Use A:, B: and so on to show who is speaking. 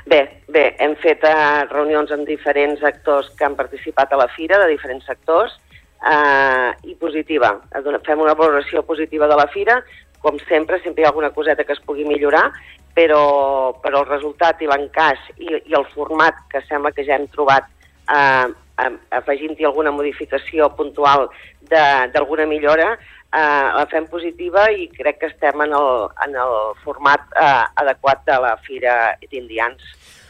A: Bé, hem fet reunions amb diferents actors que han participat a la fira, de diferents sectors, i positiva. Fem una valoració positiva de la fira. Com sempre hi ha alguna coseta que es pugui millorar, però el resultat i l'encaix i el format que sembla que ja hem trobat, afegint-hi alguna modificació puntual d'alguna millora, la fem positiva i crec que estem en el format adequat de la Fira d'Indians.